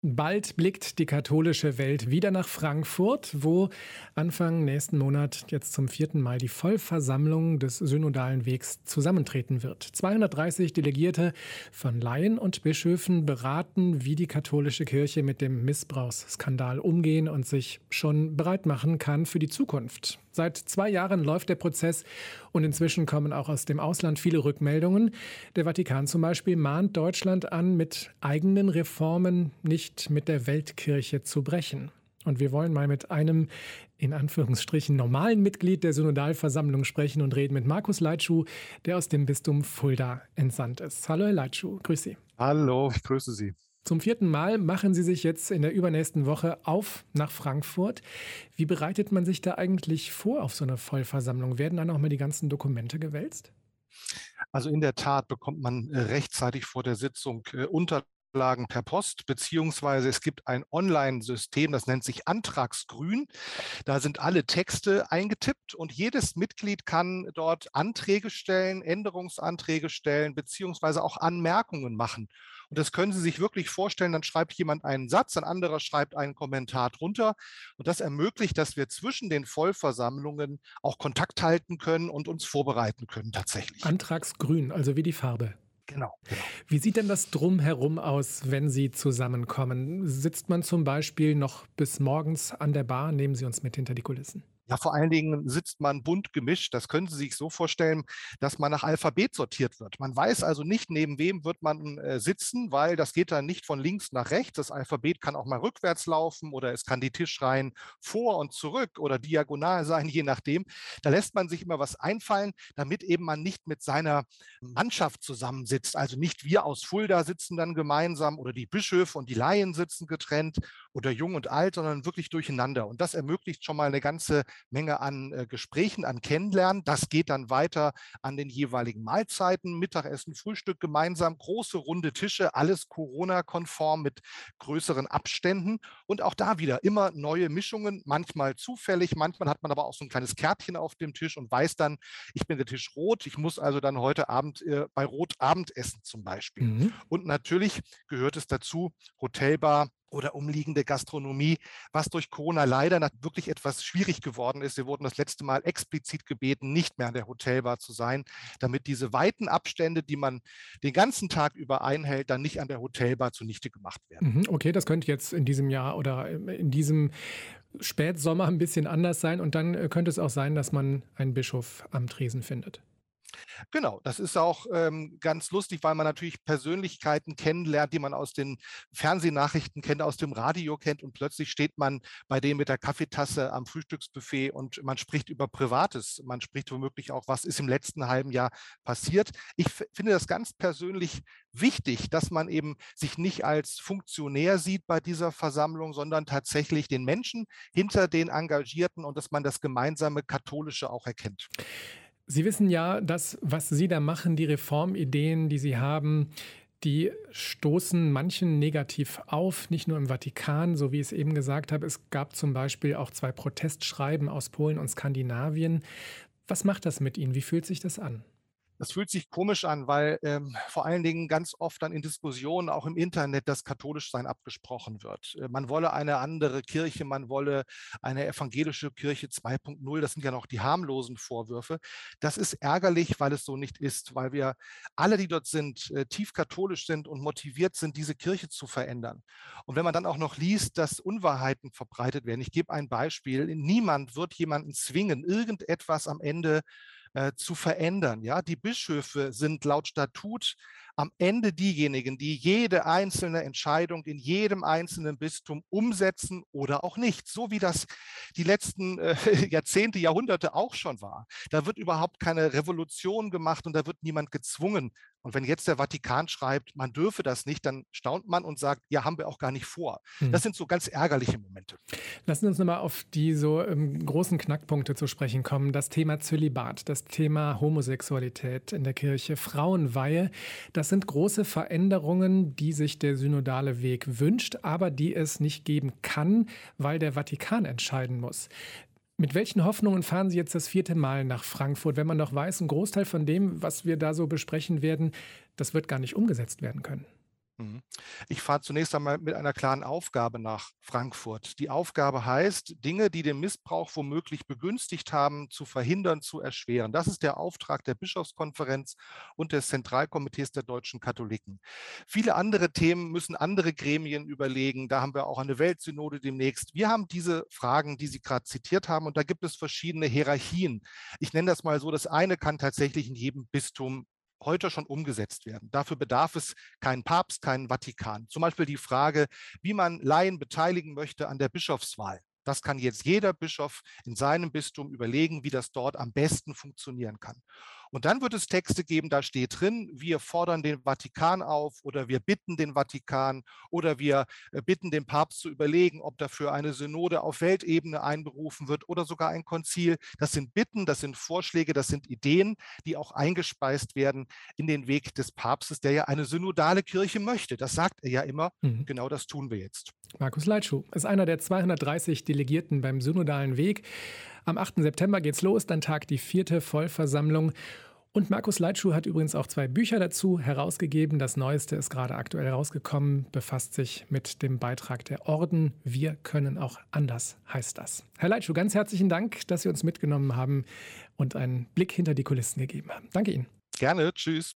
Bald blickt die katholische Welt wieder nach Frankfurt, wo Anfang nächsten Monat jetzt zum vierten Mal die Vollversammlung des Synodalen Wegs zusammentreten wird. 230 Delegierte von Laien und Bischöfen beraten, wie die katholische Kirche mit dem Missbrauchsskandal umgehen und sich schon bereit machen kann für die Zukunft. Seit 2 Jahren läuft der Prozess und inzwischen kommen auch aus dem Ausland viele Rückmeldungen. Der Vatikan zum Beispiel mahnt Deutschland an, mit eigenen Reformen nicht mit der Weltkirche zu brechen. Und wir wollen mal mit einem, in Anführungsstrichen, normalen Mitglied der Synodalversammlung sprechen und reden mit Markus Leitschuh, der aus dem Bistum Fulda entsandt ist. Hallo Herr Leitschuh, grüß Sie. Hallo, ich grüße Sie. Zum 4. Mal machen Sie sich jetzt in der übernächsten Woche auf nach Frankfurt. Wie bereitet man sich da eigentlich vor auf so eine Vollversammlung? Werden dann auch mal die ganzen Dokumente gewälzt? Also in der Tat bekommt man rechtzeitig vor der Sitzung Unterlagen per Post, beziehungsweise es gibt ein Online-System, das nennt sich Antragsgrün. Da sind alle Texte eingetippt und jedes Mitglied kann dort Anträge stellen, Änderungsanträge stellen, beziehungsweise auch Anmerkungen machen. Und das können Sie sich wirklich vorstellen, dann schreibt jemand einen Satz, ein anderer schreibt einen Kommentar drunter. Und das ermöglicht, dass wir zwischen den Vollversammlungen auch Kontakt halten können und uns vorbereiten können tatsächlich. Antragsgrün, also wie die Farbe. Genau, genau. Wie sieht denn das Drumherum aus, wenn Sie zusammenkommen? Sitzt man zum Beispiel noch bis morgens an der Bar? Nehmen Sie uns mit hinter die Kulissen. Ja, vor allen Dingen sitzt man bunt gemischt. Das können Sie sich so vorstellen, dass man nach Alphabet sortiert wird. Man weiß also nicht, neben wem wird man sitzen, weil das geht dann nicht von links nach rechts. Das Alphabet kann auch mal rückwärts laufen oder es kann die Tischreihen vor und zurück oder diagonal sein, je nachdem. Da lässt man sich immer was einfallen, damit eben man nicht mit seiner Mannschaft zusammensitzt. Also nicht wir aus Fulda sitzen dann gemeinsam oder die Bischöfe und die Laien sitzen getrennt oder jung und alt, sondern wirklich durcheinander. Und das ermöglicht schon mal eine ganze Menge an Gesprächen, an Kennenlernen. Das geht dann weiter an den jeweiligen Mahlzeiten, Mittagessen, Frühstück gemeinsam, große runde Tische, alles Corona-konform mit größeren Abständen. Und auch da wieder immer neue Mischungen, manchmal zufällig, manchmal hat man aber auch so ein kleines Kärtchen auf dem Tisch und weiß dann, ich bin der Tisch rot, ich muss also dann heute Abend bei Rot Abend essen zum Beispiel. Mhm. Und natürlich gehört es dazu, Hotelbar oder umliegende Gastronomie, was durch Corona leider wirklich etwas schwierig geworden ist. Wir wurden das letzte Mal explizit gebeten, nicht mehr an der Hotelbar zu sein, damit diese weiten Abstände, die man den ganzen Tag über einhält, dann nicht an der Hotelbar zunichte gemacht werden. Mhm, okay, das könnte jetzt in diesem Jahr oder in diesem Spätsommer ein bisschen anders sein. Und dann könnte es auch sein, dass man einen Bischof am Tresen findet. Genau, das ist auch ganz lustig, weil man natürlich Persönlichkeiten kennenlernt, die man aus den Fernsehnachrichten kennt, aus dem Radio kennt und plötzlich steht man bei denen mit der Kaffeetasse am Frühstücksbuffet und man spricht über Privates. Man spricht womöglich auch, was ist im letzten halben Jahr passiert. Ich finde das ganz persönlich wichtig, dass man eben sich nicht als Funktionär sieht bei dieser Versammlung, sondern tatsächlich den Menschen hinter den Engagierten und dass man das gemeinsame Katholische auch erkennt. Sie wissen ja, das, was Sie da machen, die Reformideen, die Sie haben, die stoßen manchen negativ auf, nicht nur im Vatikan, so wie ich es eben gesagt habe. Es gab zum Beispiel auch 2 Protestschreiben aus Polen und Skandinavien. Was macht das mit Ihnen? Wie fühlt sich das an? Das fühlt sich komisch an, weil vor allen Dingen ganz oft dann in Diskussionen, auch im Internet, das Katholischsein abgesprochen wird. Man wolle eine andere Kirche, man wolle eine evangelische Kirche 2.0. Das sind ja noch die harmlosen Vorwürfe. Das ist ärgerlich, weil es so nicht ist, weil wir alle, die dort sind, tief katholisch sind und motiviert sind, diese Kirche zu verändern. Und wenn man dann auch noch liest, dass Unwahrheiten verbreitet werden. Ich gebe ein Beispiel. Niemand wird jemanden zwingen, irgendetwas am Ende zu verändern. Ja? Die Bischöfe sind laut Statut am Ende diejenigen, die jede einzelne Entscheidung in jedem einzelnen Bistum umsetzen oder auch nicht, so wie das die letzten Jahrzehnte, Jahrhunderte auch schon war. Da wird überhaupt keine Revolution gemacht und da wird niemand gezwungen. Und wenn jetzt der Vatikan schreibt, man dürfe das nicht, dann staunt man und sagt, ja, haben wir auch gar nicht vor. Hm. Das sind so ganz ärgerliche Momente. Lassen Sie uns nochmal auf die so großen Knackpunkte zu sprechen kommen. Das Thema Zölibat, das Thema Homosexualität in der Kirche, Frauenweihe. Das sind große Veränderungen, die sich der synodale Weg wünscht, aber die es nicht geben kann, weil der Vatikan entscheiden muss. Mit welchen Hoffnungen fahren Sie jetzt das 4. Mal nach Frankfurt, wenn man noch weiß, ein Großteil von dem, was wir da so besprechen werden, das wird gar nicht umgesetzt werden können? Mhm. Ich fahre zunächst einmal mit einer klaren Aufgabe nach Frankfurt. Die Aufgabe heißt, Dinge, die den Missbrauch womöglich begünstigt haben, zu verhindern, zu erschweren. Das ist der Auftrag der Bischofskonferenz und des Zentralkomitees der deutschen Katholiken. Viele andere Themen müssen andere Gremien überlegen. Da haben wir auch eine Weltsynode demnächst. Wir haben diese Fragen, die Sie gerade zitiert haben, und da gibt es verschiedene Hierarchien. Ich nenne das mal so, das eine kann tatsächlich in jedem Bistum heute schon umgesetzt werden. Dafür bedarf es keinen Papst, keinen Vatikan. Zum Beispiel die Frage, wie man Laien beteiligen möchte an der Bischofswahl. Das kann jetzt jeder Bischof in seinem Bistum überlegen, wie das dort am besten funktionieren kann. Und dann wird es Texte geben, da steht drin, wir fordern den Vatikan auf oder wir bitten den Vatikan oder wir bitten den Papst zu überlegen, ob dafür eine Synode auf Weltebene einberufen wird oder sogar ein Konzil. Das sind Bitten, das sind Vorschläge, das sind Ideen, die auch eingespeist werden in den Weg des Papstes, der ja eine synodale Kirche möchte. Das sagt er ja immer. Mhm. Und genau das tun wir jetzt. Markus Leitschuh ist einer der 230 Delegierten beim Synodalen Weg. Am 8. September geht's los, dann tagt die 4. Vollversammlung. Und Markus Leitschuh hat übrigens auch 2 Bücher dazu herausgegeben. Das neueste ist gerade aktuell rausgekommen, befasst sich mit dem Beitrag der Orden. Wir können auch anders, heißt das. Herr Leitschuh, ganz herzlichen Dank, dass Sie uns mitgenommen haben und einen Blick hinter die Kulissen gegeben haben. Danke Ihnen. Gerne, tschüss.